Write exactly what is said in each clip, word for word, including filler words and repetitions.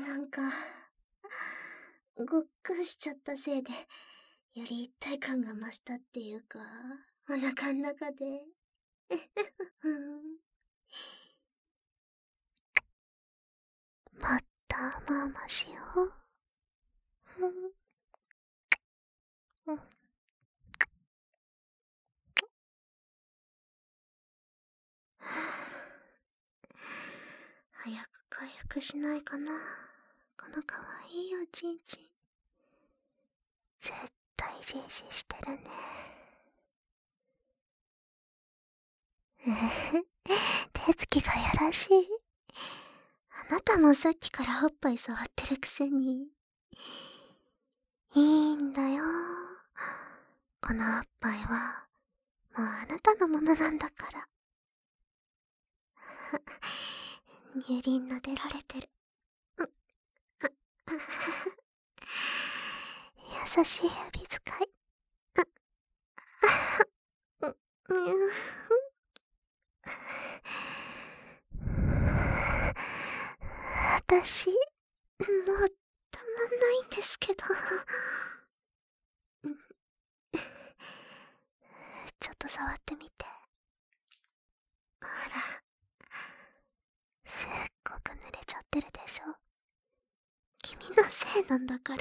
なんか、ごっくんしちゃったせいで、より一体感が増したっていうか、お腹ん中で。またママしよう。早く回復しないかな、このかわいいおちんちん。絶対ジージーしてるね。えへへ、手つきがやらしい。あなたもさっきからおっぱい触ってるくせに。いいんだよ。このおっぱいは、もうあなたのものなんだから。乳輪撫でられてる。優しい指使い。私、もうたまんないんですけど。ちょっと触ってみて。ほら、すっごく濡れちゃってるでしょ。君のせいなんだから。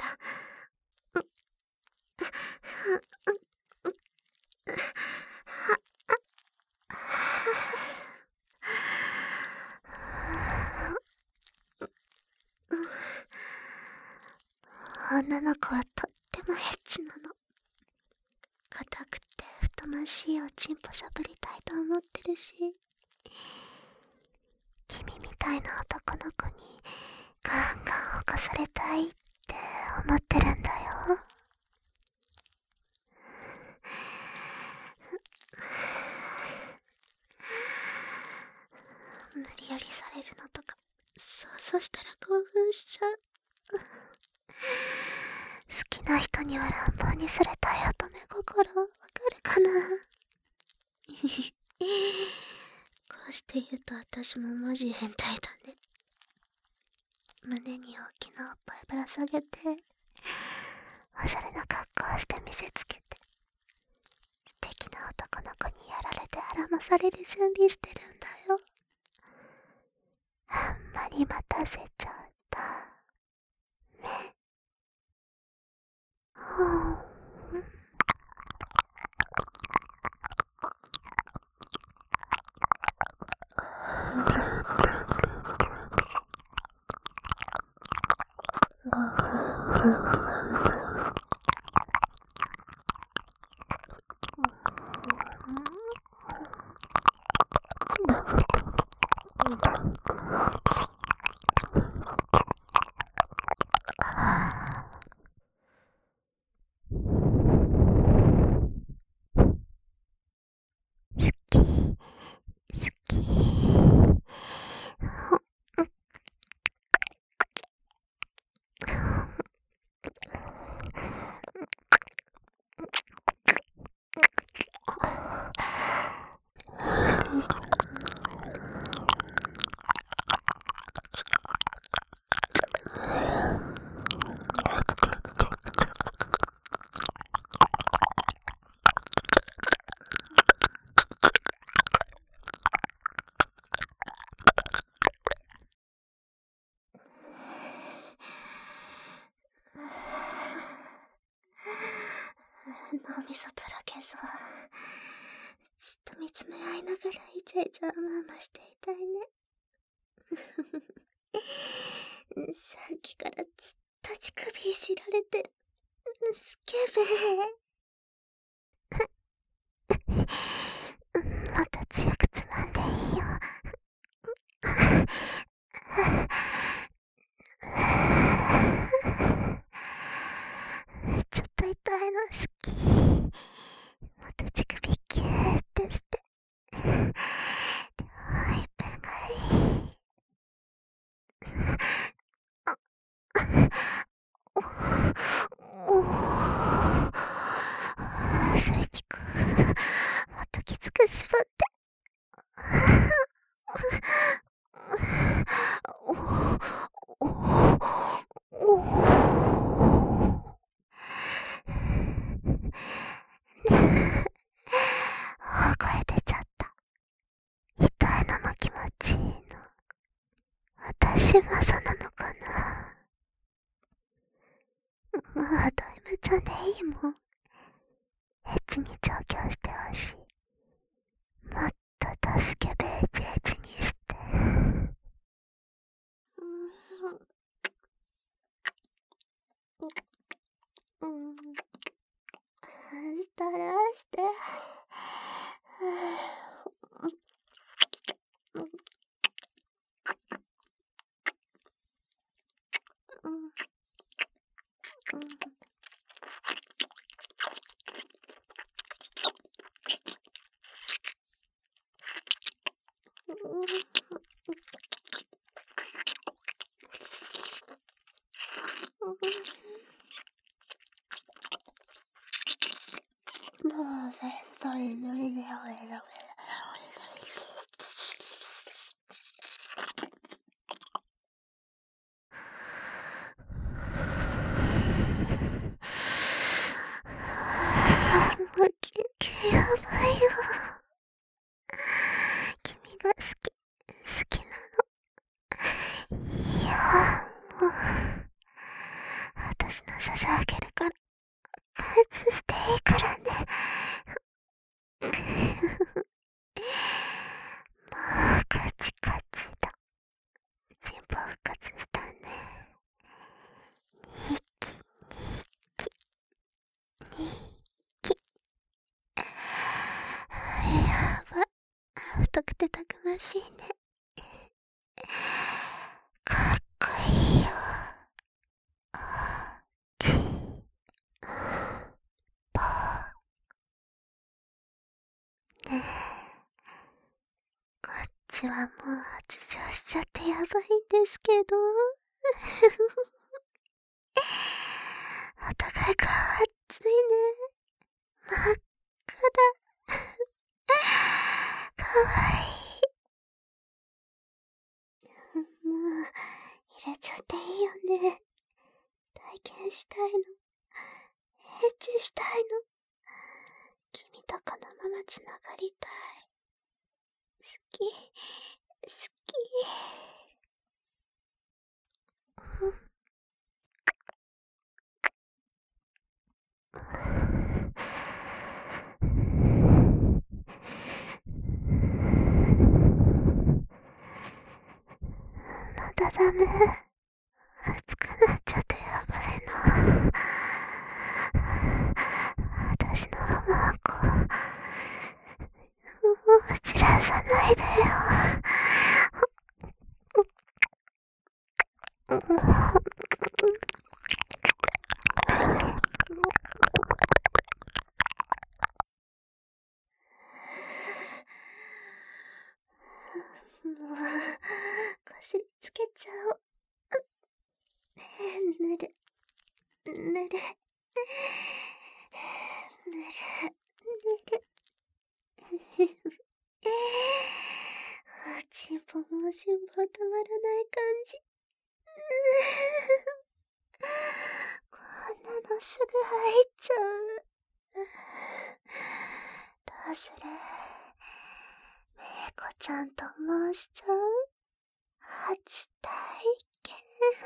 女の子はとってもエッチなの。硬くて太ましいおちんぽしゃぶりたいと思ってるし、君みたいな男の子にガンガン犯されたいって思ってるんだよ。無理やりされるのとか想像したら興奮しちゃう。好きな人には乱暴にされたい乙女心わかるかな。こうして言うと私もマジ変態だね。胸に大きなおっぱいぶら下げて、おしゃれな格好をして見せつけて、素敵な男の子にやられてあらまされる準備してるんだよ。あんまり待たせちゃったね。脳みそとろけそう。ずっと見つめ合いながらイチャイチャママしていたいね。さっきからずっと乳首いじられてる。スケベー。もっと強くつまんでいいよ。ちょっと痛いの好き。もっと乳首キューってして。でもいっぺんがいい。おお、それ効く。もっと私もそうなのかな。もうだいぶちゃんでいいもん。エッチに調教してほしい。もっと助けベージエッチにして。うん。うん。したらして。うん。もうベッドに乗りで俺の上だ。もうキュンキュンやばいよ。君が好き、好きなの。いや、もう、私の処女あげるから、加熱していいからね。もう、カチカチだ。心臓復活したね。ニッキ、ニッキ、ニッキ。やば。太くてたくましいね。かっこいいよ。キーパー。ねえ。こっちはもう発情しちゃってやばいんですけど。お互い顔熱いね。真っ赤だ。かわいい。もう、入れちゃっていいよね。体験したいの。エッチしたいの。君とこのままつながりたい。好き、好き。うん。まだダメ。熱くなっちゃってやばいの。私のマーコ、もう散らさないでよ。もう、こすりつけちゃおう。ぬる、ぬる、ぬる、ぬる。ちんぽもしんぽたまらない感じ。こんなのすぐ入っちゃう。どうする？めいこちゃんと申しちゃう？初体験。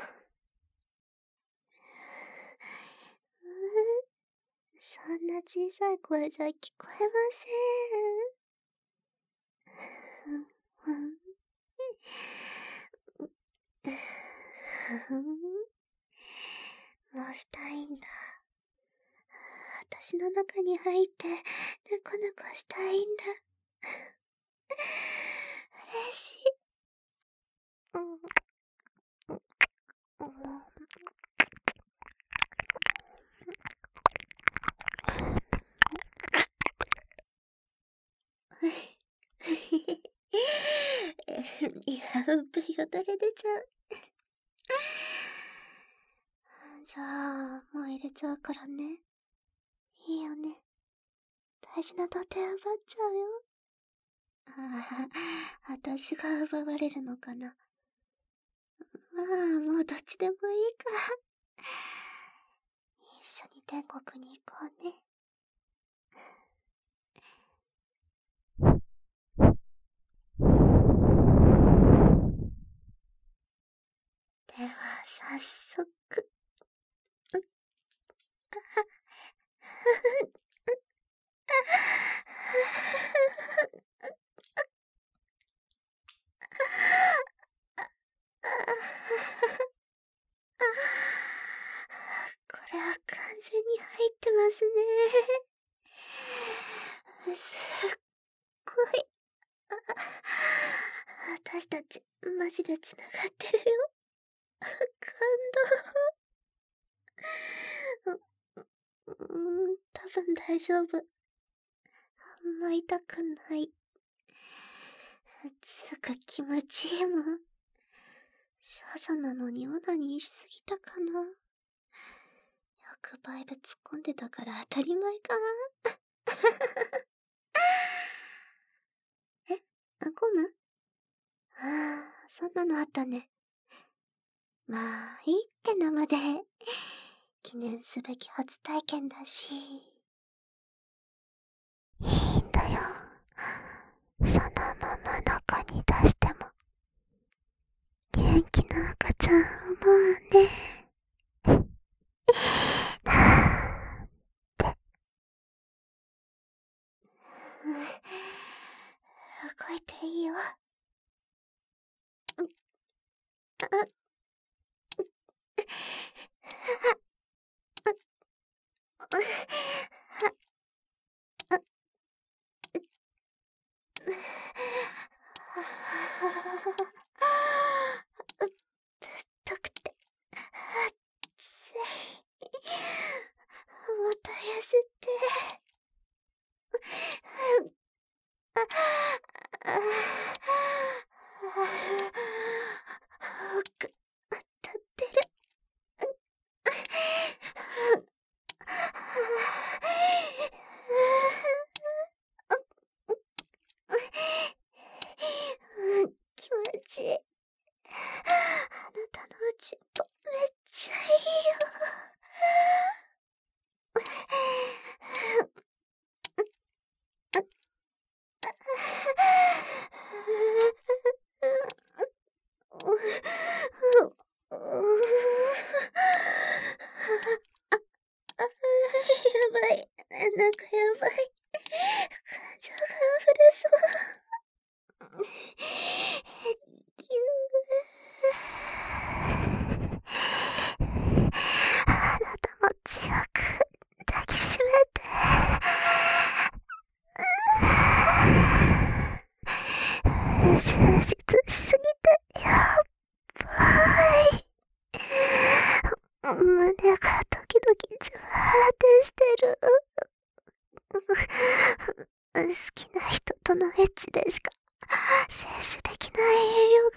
そんな小さい声じゃ聞こえません。ふん。ふん。もうしたいんだ。私の中に入って、ぬこぬこしたいんだ。嬉しい。うん。うん。いや、うんぷりよだれ出ちゃう。じゃあ、もう入れちゃうからね。いいよね。大事な土手奪っちゃうよ。ああ、私が奪われるのかな。まあ、もうどっちでもいいか。一緒に天国に行こうね。 早速。これは完全に入ってますね。すっごい。私たちマジでつながってるよ。感動。う、うーん、多分大丈夫。あんま痛くない。つうか気持ちいいもん。少女なのにオナニーしすぎたかな。よくバイブ突っ込んでたから当たり前かえ、ゴム？ああ、そんなのあったね。まあ、いいって生で。記念すべき初体験だし。いいんだよ。そのまま中に出しても。元気な赤ちゃん思うね。なーって。動いていいよ。ぶっとくて熱い。もたやせて。奥、立ってる。気持ちいい。あなたのおちんぽめっちゃいいよ。やばい。なんかやばい。感情が溢れそう。ぎゅー。あなたも強く抱きしめて。充実しすぎてやっばい。胸がドキドキじわーってしてる。好きな人とのエッチでしか摂取できない栄養が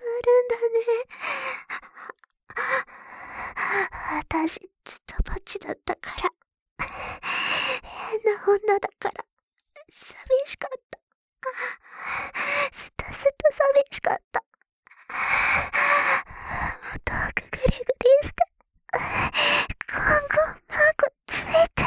あるんだね。私ズタバチだったから変な女だから寂しかった。すたすた寂しかった。もっとくぐりぐりして今後マークついて。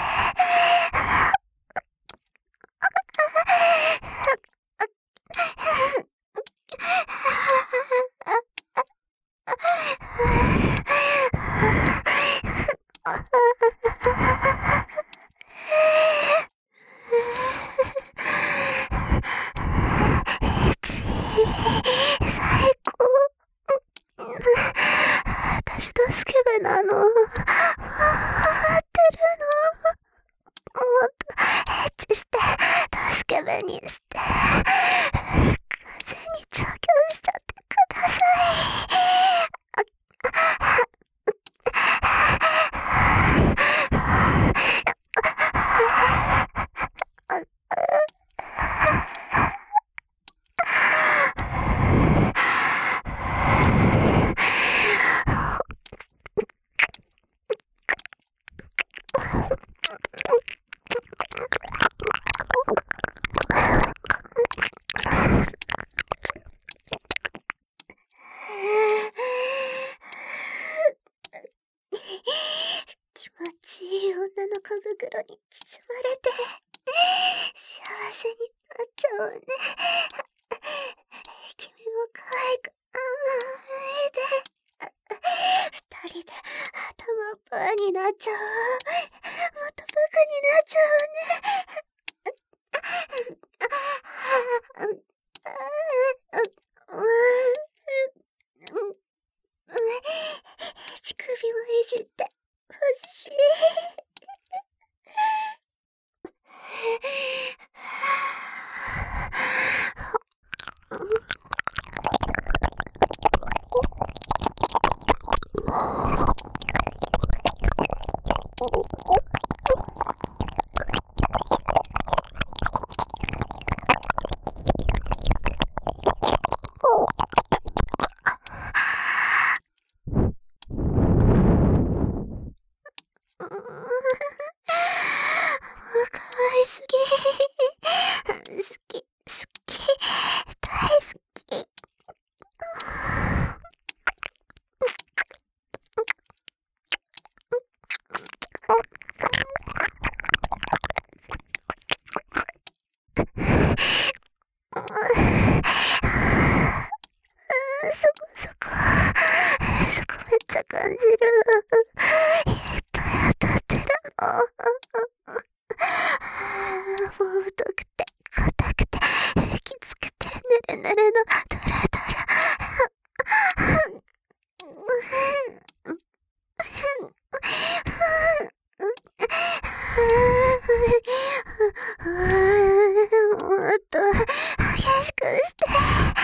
最高。私とスケベなの。わーってるの。もっとエッチして、スケベにして、風に調教しちゃってください。気持ちいい女の小袋に包まれて幸せになっちゃうわね。君も可愛くあーいで二人でなっちゃう。またバカになっちゃうね。乳首もいじってほしい。可愛すぎ。好き、好き、大好き。そこそこ、そこめっちゃ感じる。いっぱい当たってたの。もう太くて、硬くて、きつくて、ぬるぬるの、ドラドラ。もっと激しくして。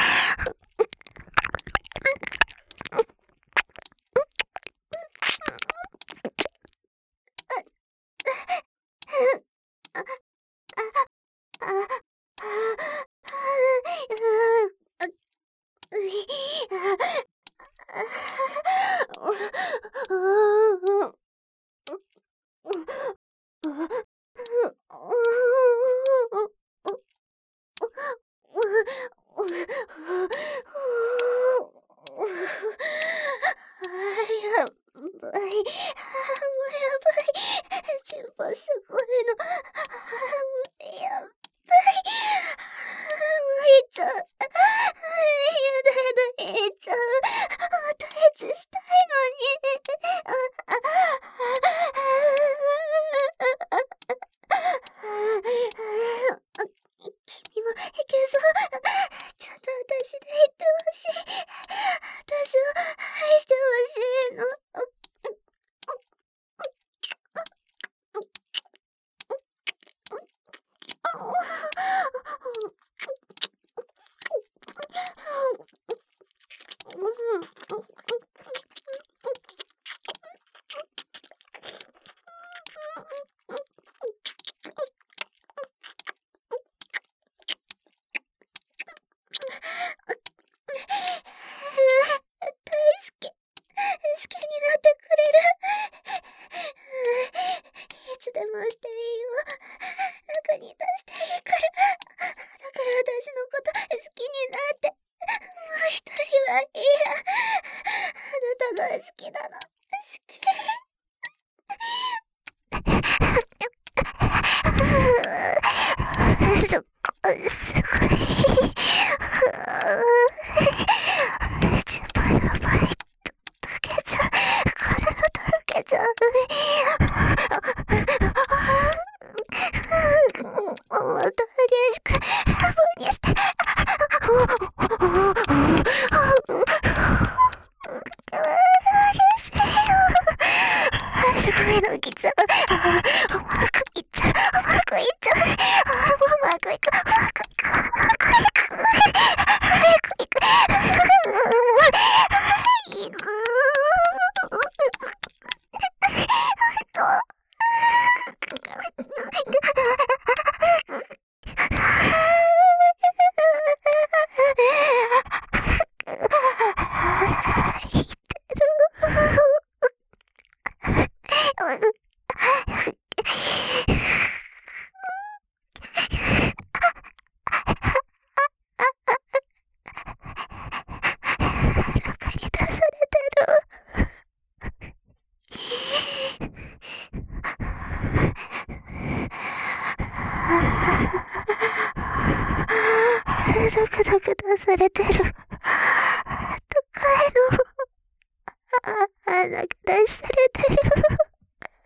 やばい。もうやばい。チンポすごいの。もうやばい。もういっちゃう。やだやだ、いっちゃう。またエッチしたいのに。君もいけそう。ちょっと私で言ってほしい。私を愛してほしいの。好きになってくれる。いつでもしていいよ。楽に出していいから。だから私のこと好きになって。もう一人はいいや。あなたが好きなの。好き。そこ、すごい。チンポやばい。溶けちゃう。体溶けちゃう。もっと激しくラブにして。激しいよ。すごいのきちゃう。うまくいっちゃう。うまくいっちゃう。うまくいく。うまくいく。うまくいく。早くいく。いく。ゾクゾク出されてる。高いの。あ、あ、なんか出されてる。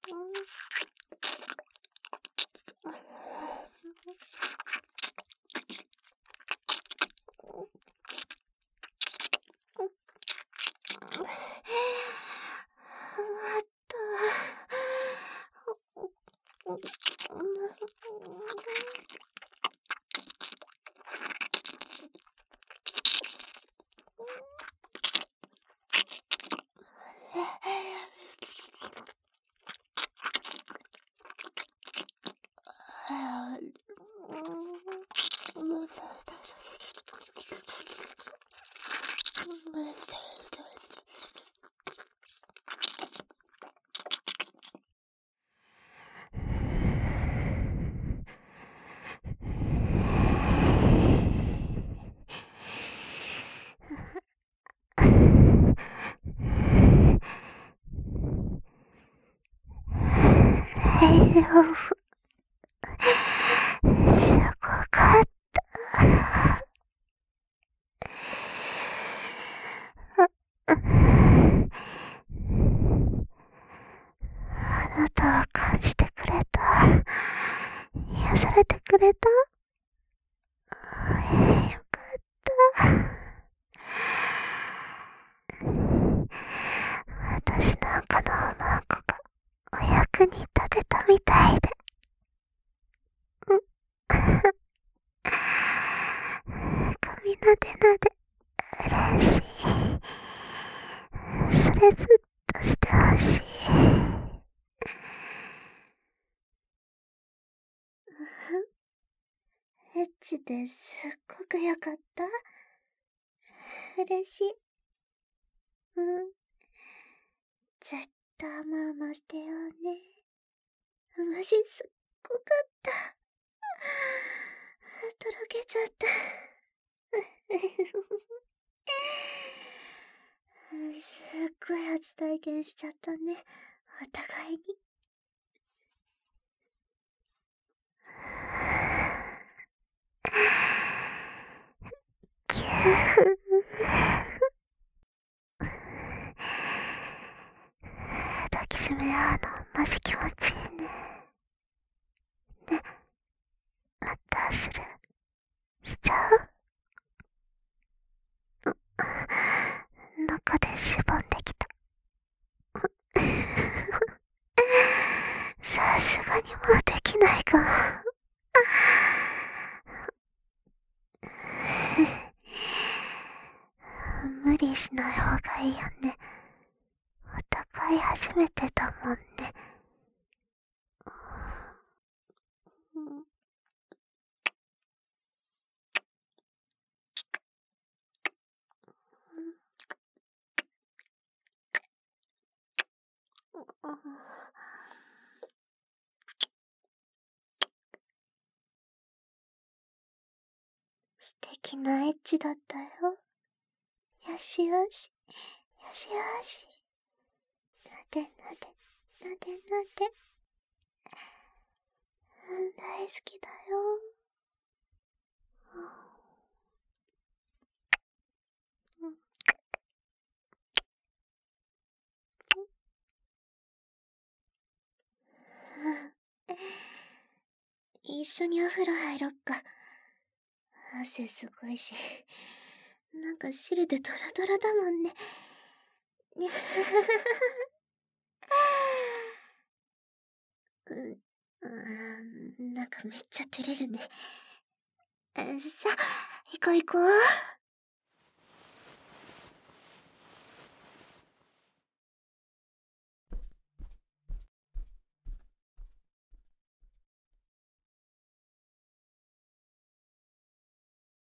終わった大丈夫。すごかった。あなたは感じてくれた。癒されてくれた。よかった。私なんかのマンコがお役に立てたみたいで。髪なでなで嬉しい。それずっとしてほしい。エッチですっごくよかった。嬉しい。うん。ずっと甘々してよね。マジすっごかった。とろけちゃった。すっごい初体験しちゃったね。お互いに。キュー。抱きしめ合うのマジ気持ちいいね。ね、またするしちゃう？中でしぼんできた。さすがにもうできないかも。無理しない方がいいよね。お互い初めてだもんね。素敵なエッチだったよ。よしよし。よしよし。なでなで、なでなで。うん、大好きだよ。一緒にお風呂入ろっか。汗すごいし、なんか汁でドラドラだもんね。う、うーん、なんかめっちゃ照れるね。さあ、行こう行こう。